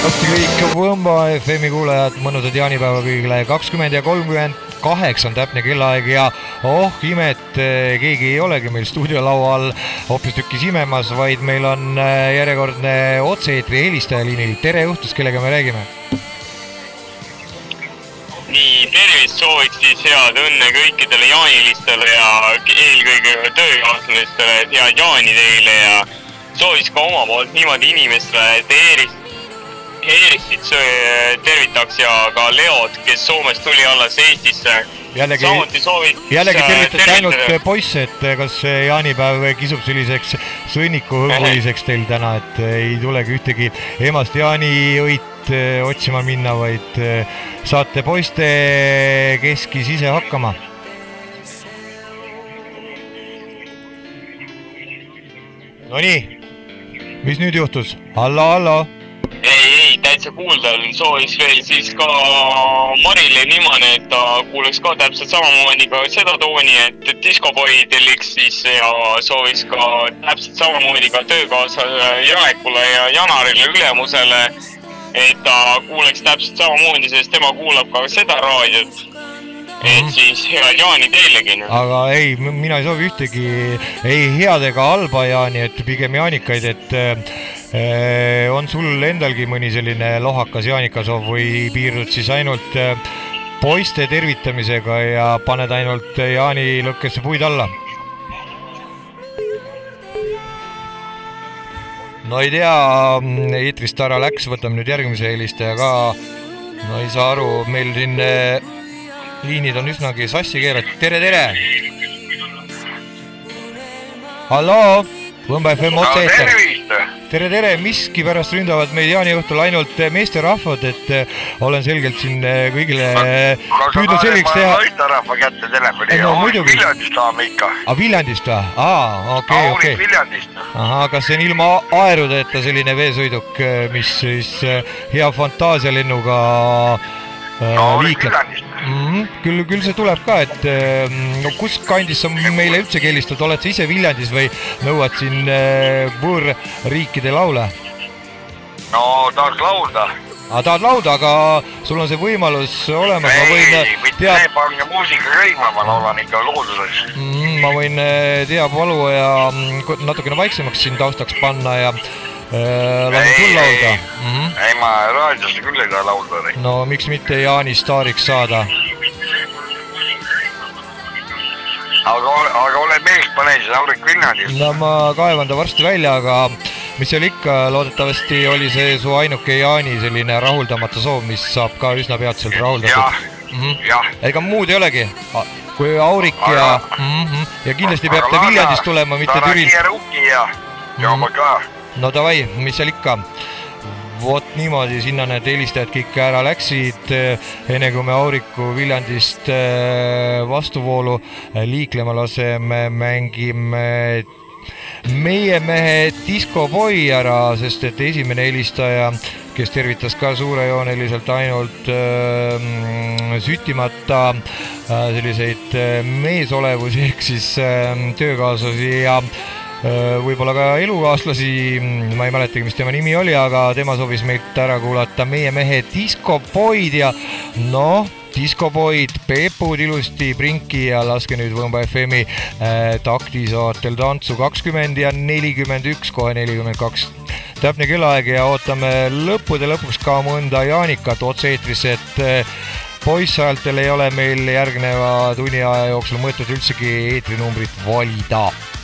Hästi kõik Võmba FM-i kuulajad, mõnusad jaanipäeva kõigile 20 ja 38 on täpne kellaaeg ja imet, keegi ei olegi meil stuudiolaual hoopis tükis imemas, vaid meil on järjekordne otse-eetri helistaja liinil. Tere õhtust, kellega me räägime? Nii, tervist sooviks siis head õnne kõikidele jaanilistele ja eelkõige töökaaslastele, et head jaani teile ja sooviks ka oma poolt niimoodi inimestele, et Eeristit tervitaks ja ka Leod, kes Soomest tuli alles Eestisse. Jällegi tervitati ainult poisse, et kas jaanipäev kisub selliseks sõnnikuhõguliseks teil täna, et ei tulegi ühtegi emast jaaniõit otsima minna, vaid saate poiste keskis ise hakkama. No nii, mis nüüd juhtus? Hallo? Ei, täitsa kuulda, sooviks veel siis ka Marile niimoodi, et ta kuuleks ka täpselt samamoodi ka seda tooni, et diskopoi telliks siis ja sooviks ka täpselt samamoodi ka töökaaslasele Janekule ja Janarile ülemusele, et ta kuuleks täpselt samamoodi, sest tema kuulab ka seda raadiot. Et siis hea jaani teilegi. Aga ei, mina ei soovi ühtegi ei head ega halba jaani, et pigem jaanikaid, et on sul endalgi mõni selline lohakas jaanikasov või piirdud siis ainult poiste tervitamisega ja paned ainult jaani lõkkesse puid alla? No ei tea, eetrist ära läks, võtame nüüd järgmise helistaja ka. No ei saa aru, meil siin liinid on üsnagi sassi keeratud. Tere! Hallo, Võmba FM otse eeter. Tere, miski pärast ründavad meid jaaniõhtul ainult meesterahvad, et olen selgelt siin kõigile püüdnud selgeks teha. Meesterahva kätte telefoni ja Viljandist tahame ikka. Viljandist või? Okei. Viljandist. Kas see on ilma aerudeta selline veesõiduk, mis siis hea fantaasialennuga liikleb? Küll see tuleb ka, et kus kandis sa meile üldse helistad, oled sa ise Viljandis või nõuad siin võõrriikide laule? No tahaks laulda. Tahad laulda, aga sul on see võimalus olemas. Mitte pange muusika käima, ma laulan ikka looduseks. Ma võin palu ja natukene vaiksemaks siin taustaks panna ja lasen sul laulda. Ei, ma raadiosse küll ei taha laulda. No miks mitte Jaani staariks saada? Aga ole meest, pane siis Aurik Viljandist. No ma kaevan ta varsti välja, aga mis seal ikka, loodetavasti oli see su ainuke Jaani selline rahuldamata soov, mis saab ka üsna peatselt rahuldatud. Jah. Ega muud ei olegi, kui Aurik ja kindlasti peab ta Viljandist tulema, mitte Türil. Ta rukki ja jooma ka. No davai, mis seal ikka? Vot niimoodi, sinna need helistajad kõik ära läksid, enne kui me Auriku Viljandist vastuvoolu liiklema laseme, mängime meie mehe diskopoi ära, sest et esimene helistaja, kes tervitas ka suurejooneliselt ainult süttimata selliseid meesolevusi ehk siis töökaaslasi ja võib-olla ka elukaaslasi, ma ei mäletagi, mis tema nimi oli, aga tema soovis meilt ära kuulata meie mehe diskopoid ja diskopoid, Peepud ilusti prinki ja laske nüüd Võmba FM-i taktisaatel tantsu 20 ja 41, kohe 42. Täpne kellaaeg ja ootame lõppude lõpuks ka mõnda jaanikat otse-eetrisse, et poissajaltel ei ole meil järgneva tunni aja jooksul mõõtud üldsegi eetrinumbrit valida.